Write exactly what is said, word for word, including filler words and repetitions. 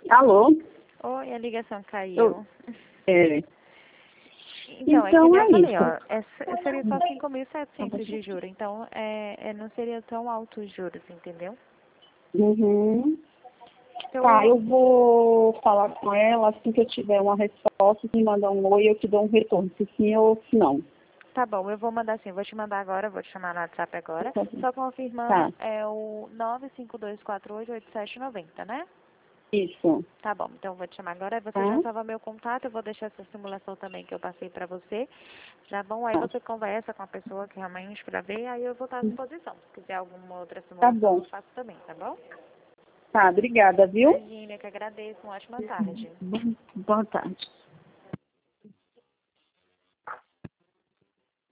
Alô? Oi, a ligação caiu. Eu- É. Então, Então, é que nem eu é falei, isso. ó, é, s- seria só cinco mil e setecentos de juros, então é, é, não seria tão alto os juros, entendeu? Uhum. Então, Tá, eu vou falar com ela assim que eu tiver uma resposta, se me mandar um oi, eu te dou um retorno, se sim ou se não. Tá bom, eu vou mandar assim, vou te mandar agora, vou te chamar no WhatsApp agora, só confirmando, Tá, é o nove cinco dois quatro oito oito sete nove zero, né? isso. Tá bom, então eu vou te chamar agora, você Tá? já salva meu contato, eu vou deixar essa simulação também que eu passei pra você, tá bom? Aí Tá, você conversa com a pessoa que realmente pra ver, aí eu vou estar à disposição. Se quiser alguma outra tá simulação, bom. eu faço também, tá bom? Tá, obrigada, viu? Imagina, eu que agradeço, uma ótima tarde. Boa tarde.